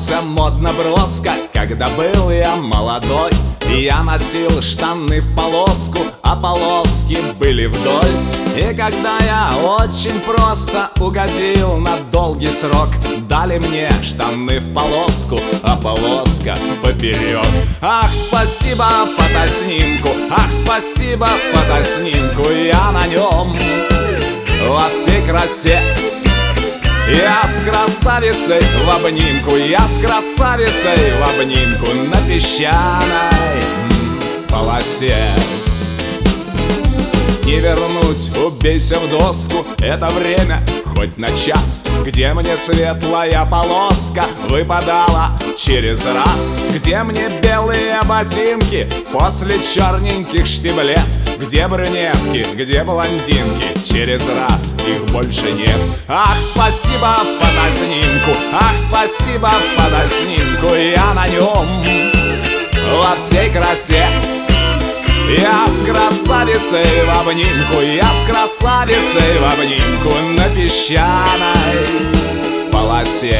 одевался модно броско, когда был я молодой. Я носил штаны в полоску, а полоски были вдоль. И когда я очень просто угодил на долгий срок, дали мне штаны в полоску, а полоска поперек. Ах, спасибо фотоснимку, ах, спасибо фотоснимку. Я на нем во всей красе. Я с красавицей в обнимку, я с красавицей в обнимку на песчаной полосе. Не вернуть, убейся в доску это время хоть на час, где мне светлая полоска выпадала через раз, где мне белые ботинки после черненьких штиблет, где брюнетки, где блондинки, через раз их больше нет. Ах, спасибо фотоснимку, ах, спасибо фотоснимку. Я на нем во всей красе. Я с красавицей в обнимку, я с красавицей в обнимку на песчаной полосе.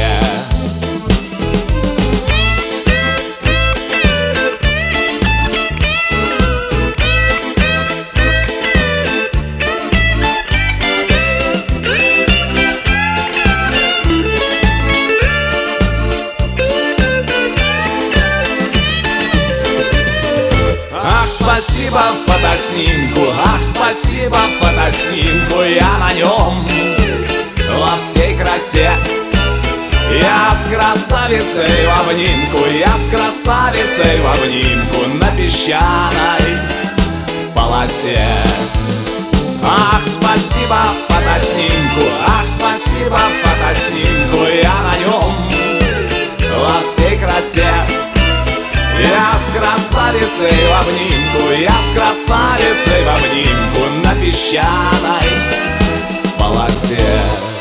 Спасибо фотоснимку, ах, спасибо фотоснимку. Я на нем во всей красе. Я с красавицей в обнимку, я с красавицей в обнимку на песчаной полосе. Ах, спасибо фотоснимку, ах, спасибо фотоснимку. Я на нем во всей красе. Я с красавицей в обнимку, я с красавицей в обнимку на песчаной полосе.